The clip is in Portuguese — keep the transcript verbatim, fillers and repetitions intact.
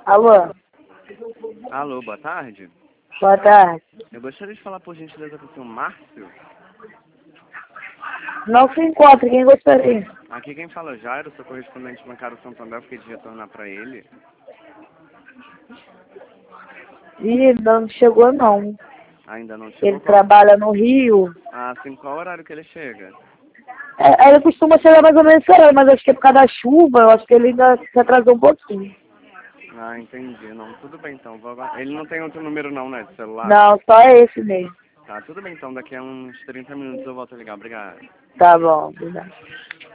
Alô? Alô, boa tarde. Boa tarde. Eu gostaria de falar, por gentileza, com o senhor Márcio. Não se encontra, quem gostaria? Aqui quem fala é o Jairo, sou correspondente bancário Santander, eu fiquei de retornar para ele. Ih, não chegou não. Ainda não chegou? Ele Qual? trabalha no Rio. Ah, sim, qual horário que ele chega? É, ele costuma chegar mais ou menos esse horário, mas acho que é por causa da chuva, eu acho que ele ainda se atrasou um pouquinho. Ah, entendi. Não, tudo bem então. Vou agora- Ele não tem outro número não, né, de celular? Não, só é esse mesmo. Tá, tudo bem então. Daqui a uns trinta minutos eu volto a ligar. Obrigado. Tá bom, obrigado.